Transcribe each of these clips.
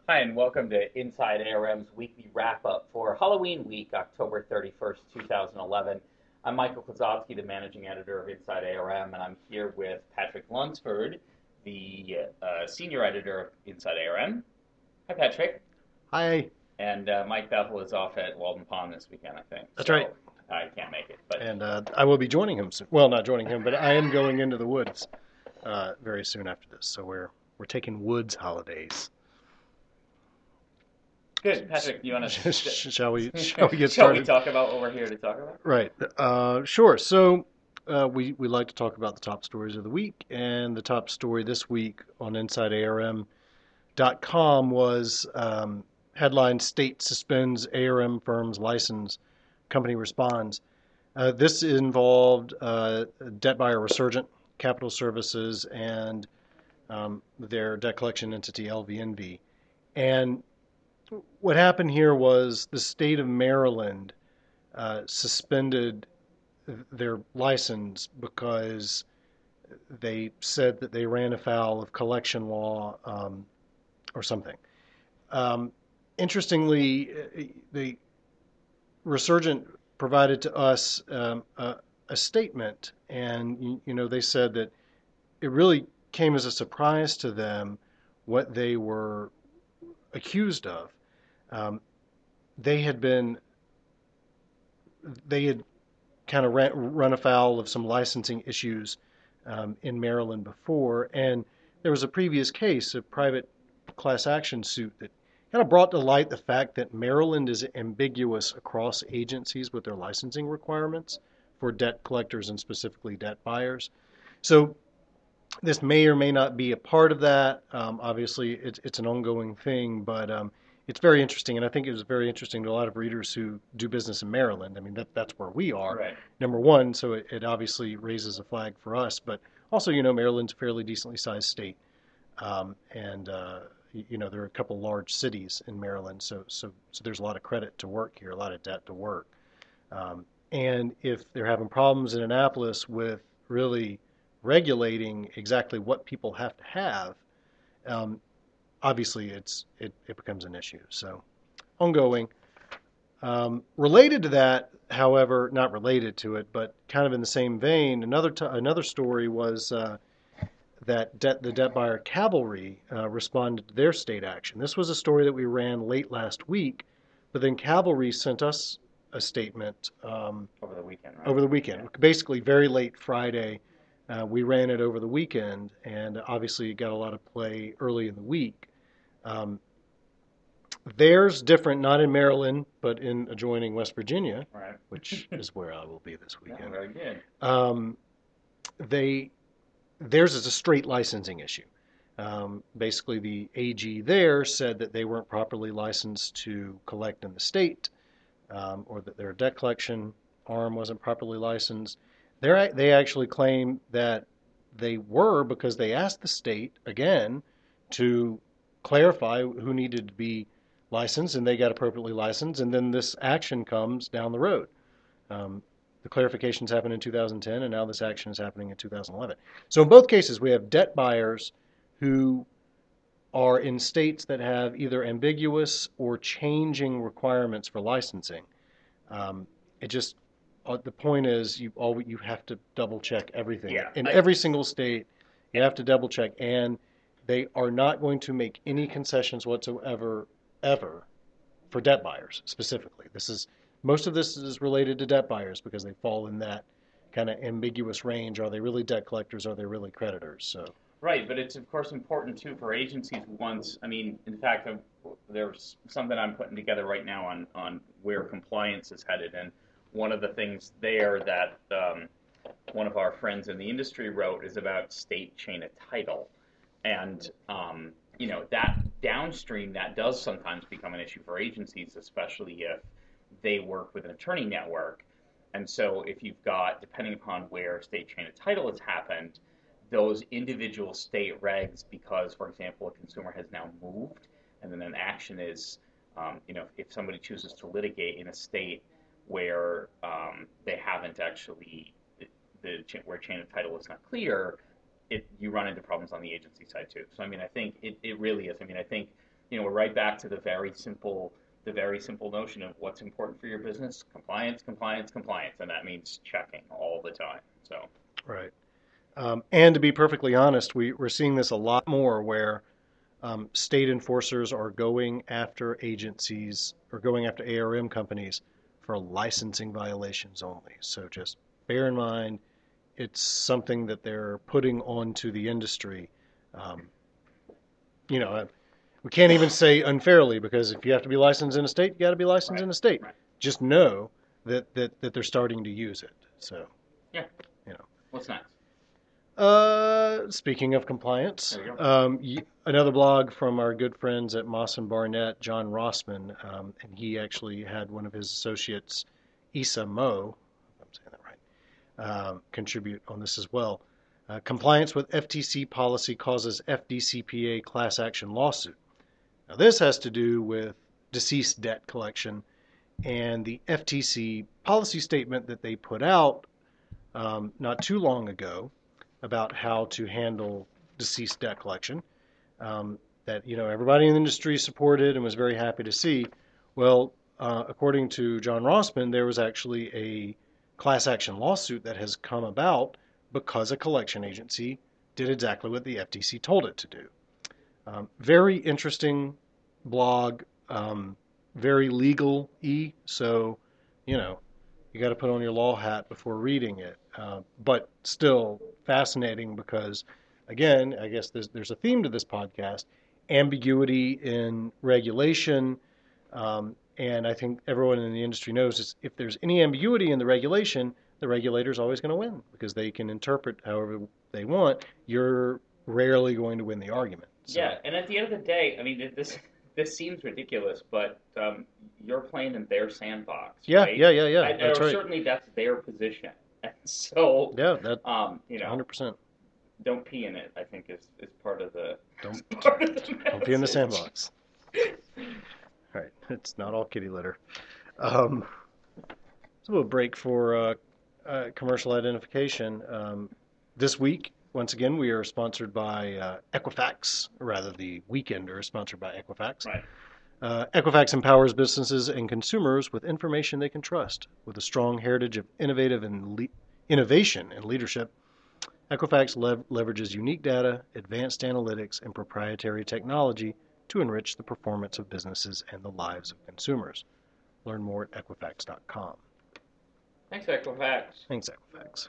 Hi, and welcome to Inside ARM's weekly wrap up for Halloween week, October 31st, 2011. I'm Michael Kozlowski, the managing editor of Inside ARM, and I'm here with Patrick Lunsford, the senior editor of Inside ARM. Hi, Patrick. Hi, And Mike Bethel is off at Walden Pond this weekend, I think. that's right. So I can't make it. But And I will be joining him soon. Well, not joining him, but I am going into the woods very soon after this. So we're taking woods holidays. good, Patrick. You want to Shall we get shall we started? talk about what we're here to talk about? Right. Sure. So we like to talk about the top stories of the week, and the top story this week on InsideARM.com was headline: State suspends ARM firm's license. Company responds. This involved debt buyer Resurgent Capital Services and their debt collection entity LVNV. And what happened here was the state of Maryland suspended their license because they said that they ran afoul of collection law or something. Um, Interestingly, the Resurgent provided to us a statement, and they said that it really came as a surprise to them what they were accused of. Um, they had been they had kind of run afoul of some licensing issues in Maryland before, and there was a previous case, a private class action suit that kind of brought to light the fact that Maryland is ambiguous across agencies with their licensing requirements for debt collectors and specifically debt buyers. So this may or may not be a part of that. Obviously, it's an ongoing thing, but it's very interesting, and I think it was very interesting to a lot of readers who do business in Maryland. I mean, that's where we are, Right. number one, so it obviously raises a flag for us. But also, Maryland's a fairly decently sized state, and there are a couple large cities in Maryland, so there's a lot of credit to work here, a lot of debt to work. And if they're having problems in Annapolis with really regulating exactly what people have to have, um, obviously it becomes an issue. So ongoing. Related to that, however, not related to it, but kind of in the same vein, another story was that the debt buyer Cavalry responded to their state action. This was a story that we ran late last week, but then Cavalry sent us a statement Over the weekend, right? over the weekend, Yeah. basically very late Friday. We ran it over the weekend, and obviously it got a lot of play early in the week. Um, Theirs different, not in Maryland, but in adjoining West Virginia, Right. which is where I will be this Yeah, weekend. very good. Um, they Theirs is a straight licensing issue. Basically, the AG there said that they weren't properly licensed to collect in the state, or that their debt collection arm wasn't properly licensed. They actually claim that they were because they asked the state again to clarify who needed to be licensed, and they got appropriately licensed, and then this action comes down the road. Um, the clarifications happened in 2010, and now this action is happening in 2011. So in both cases, we have debt buyers who are in states that have either ambiguous or changing requirements for licensing. It just The point is you have to double check everything Yeah. in every single state. You have to double check, and they are not going to make any concessions whatsoever ever for debt buyers specifically. Most of this is related to debt buyers because they fall in that kind of ambiguous range. Are they really debt collectors? Are they really creditors? So Right, but it's of course important too for agencies once. I mean, in fact, there's something I'm putting together right now on where compliance is headed, and one of the things there that one of our friends in the industry wrote is about state chain of title, and that downstream that does sometimes become an issue for agencies, especially if they work with an attorney network. And so if you've got, depending upon where state chain of title has happened, those individual state regs, because, for example, a consumer has now moved, and then an action is, if somebody chooses to litigate in a state where they haven't actually, where chain of title is not clear, you run into problems on the agency side too. So I mean, I think it really is. I mean, I think we're right back to the very simple notion of what's important for your business: compliance, compliance, compliance, and that means checking all the time. So, Right. And to be perfectly honest, we're seeing this a lot more where state enforcers are going after agencies or going after ARM companies for licensing violations only. So just bear in mind, it's something that they're putting onto the industry. Um, we can't even say unfairly, because if you have to be licensed in a state, you got to be licensed right, in a state. right, Just know that they're starting to use it. So, yeah. you know. What's next? Speaking of compliance, There you go. another blog from our good friends at Moss and Barnett, John Rossman, and he actually had one of his associates, Issa Mo, if I'm saying that right, contribute on this as well. Compliance with FTC policy causes FDCPA class action lawsuit. Now, this has to do with deceased debt collection and the FTC policy statement that they put out not too long ago about how to handle deceased debt collection, that everybody in the industry supported and was very happy to see. Well, according to John Rossman, there was actually a class action lawsuit that has come about because a collection agency did exactly what the FTC told it to do. Very interesting blog, very legal-y, so you got to put on your law hat before reading it. But still fascinating because, again, I guess there's a theme to this podcast: ambiguity in regulation. And I think everyone in the industry knows if there's any ambiguity in the regulation, the regulator's always going to win because they can interpret however they want. You're rarely going to win the argument. So. Yeah, and at the end of the day, I mean, this seems ridiculous, but you're playing in their sandbox, Yeah, right? yeah. That's or right. certainly that's their position, and so Yeah, that 100%. Don't pee in it. I think is part of the Don't don't pee in the sandbox. All right, it's not all kitty litter. So we'll break for commercial identification. This week, once again, we are sponsored by Equifax, or rather the Weekender is sponsored by Equifax. Right. Equifax empowers businesses and consumers with information they can trust. With a strong heritage of innovation and leadership, Equifax leverages unique data, advanced analytics, and proprietary technology to enrich the performance of businesses and the lives of consumers. Learn more at Equifax.com. Thanks, Equifax. Thanks, Equifax.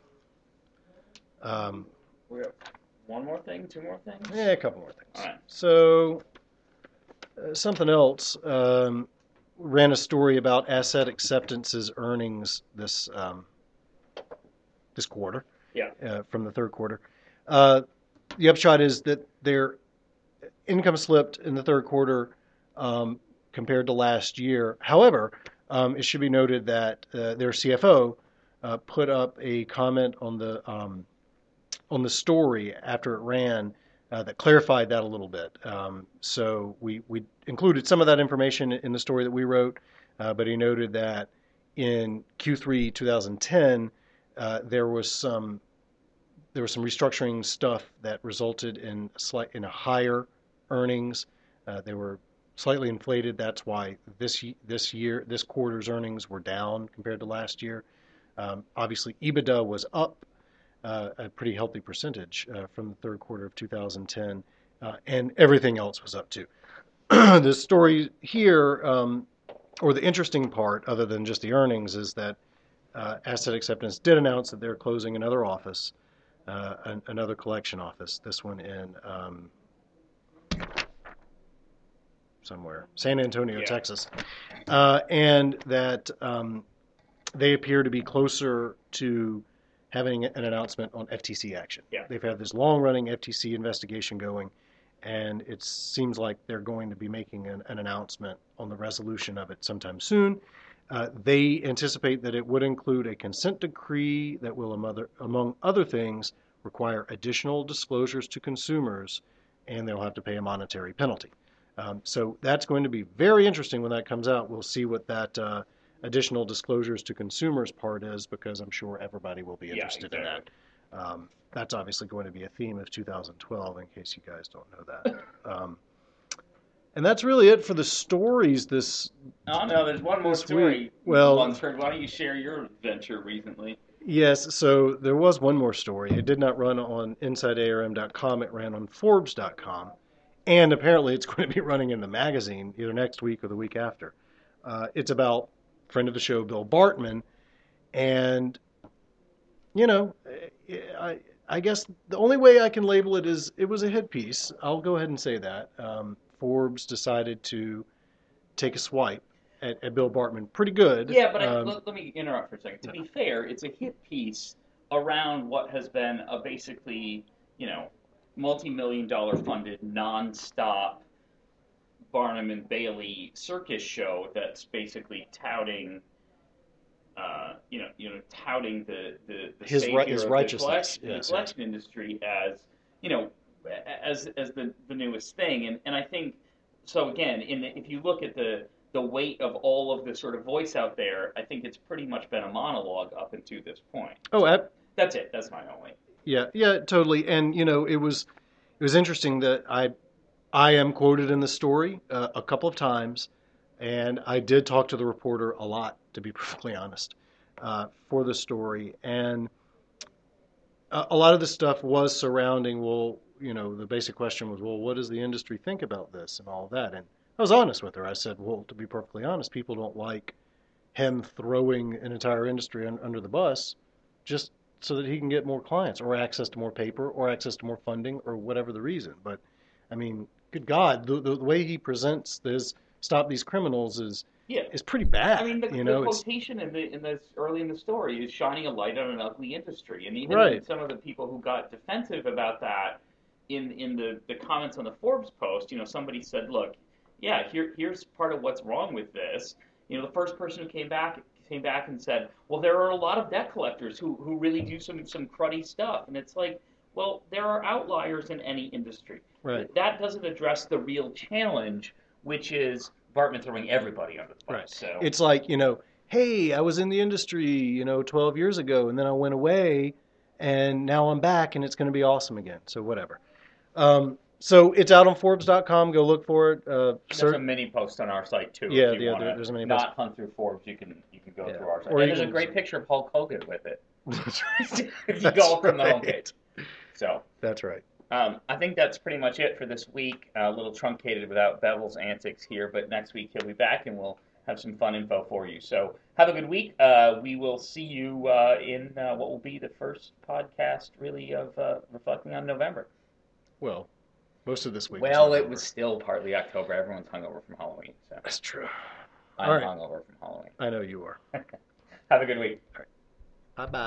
We have one more thing, two more things? Yeah, a couple more things. All right. So, something else. Ran a story about Asset Acceptance's earnings this quarter. Yeah. From the third quarter. The upshot is that their income slipped in the third quarter compared to last year. However, it should be noted that their CFO put up a comment on the story after it ran that clarified that a little bit. So we included some of that information in the story that we wrote, but he noted that in Q3 2010 there was some restructuring stuff that resulted in a higher earnings. They were slightly inflated. That's why this quarter's earnings were down compared to last year. Obviously, EBITDA was up a pretty healthy percentage from the third quarter of 2010, and everything else was up too. The story here, or the interesting part, other than just the earnings, is that Asset Acceptance did announce that they're closing another office, another collection office. This one in somewhere, San Antonio, Texas, and that they appear to be closer to having an announcement on FTC action. Yeah. They've had this long-running FTC investigation going, and it seems like they're going to be making an announcement on the resolution of it sometime soon. They anticipate that it would include a consent decree that will, among other things, require additional disclosures to consumers, and they'll have to pay a monetary penalty. So that's going to be very interesting when that comes out. We'll see what that additional disclosures to consumers part is, because I'm sure everybody will be interested in that. That's obviously going to be a theme of 2012, in case you guys don't know that. And that's really it for the stories this Oh no, there's one more this story. week. Well, Lunsford, why don't you share your adventure recently? yes, so there was one more story. It did not run on InsideARM.com, it ran on Forbes.com. And apparently it's going to be running in the magazine either next week or the week after. It's about friend of the show, Bill Bartman. And, you know, I guess the only way I can label it is it was a hit piece. I'll go ahead and say that. Forbes decided to take a swipe at Bill Bartman. Pretty good. Yeah, but let me interrupt for a second. To be fair, it's a hit piece around what has been a basically, multi-million-dollar funded, non-stop Barnum and Bailey circus show that's basically touting, touting the his savior his of righteousness, the collection industry as, as the newest thing. And I think so. Again, if you look at the weight of all of the sort of voice out there, I think it's pretty much been a monologue up until this point. Oh, That's it. That's my only. Yeah, totally. And it was interesting that I am quoted in the story a couple of times, and I did talk to the reporter a lot, to be perfectly honest, for the story. And a lot of the stuff was surrounding, well, the basic question was, well, what does the industry think about this and all of that? And I was honest with her. I said, well, to be perfectly honest, people don't like him throwing an entire industry under the bus just so that he can get more clients or access to more paper or access to more funding or whatever the reason. But, I mean, good God, the way he presents this "Stop These Criminals" is pretty bad. I mean, the quotation in this early in the story is shining a light on an ugly industry, and even some of the people who got defensive about that in the comments on the Forbes post, somebody said, look, yeah, here's part of what's wrong with this. The first person who came back and said, well, there are a lot of debt collectors who really do some cruddy stuff, and it's like, well, there are outliers in any industry. Right. That doesn't address the real challenge, which is Bartman throwing everybody under the bus. Right. So it's like, hey, I was in the industry, 12 years ago, and then I went away, and now I'm back, and it's going to be awesome again. So whatever. So it's out on Forbes.com. Go look for it. There's a mini post on our site too. Yeah, if you there's a mini not post. Hunt through Forbes, you can go through our site. Or and there's a great picture of Hulk Hogan with it. If you go from the homepage. So that's right. I think that's pretty much it for this week. A little truncated without Bevel's antics here, but next week he'll be back and we'll have some fun info for you. So have a good week. We will see you in what will be the first podcast really of reflecting on November. Well, most of this week. Well, it was still partly October. Everyone's hungover from Halloween. So. That's true. I'm hungover from Halloween. I know you are. Have a good week. All right. Bye-bye.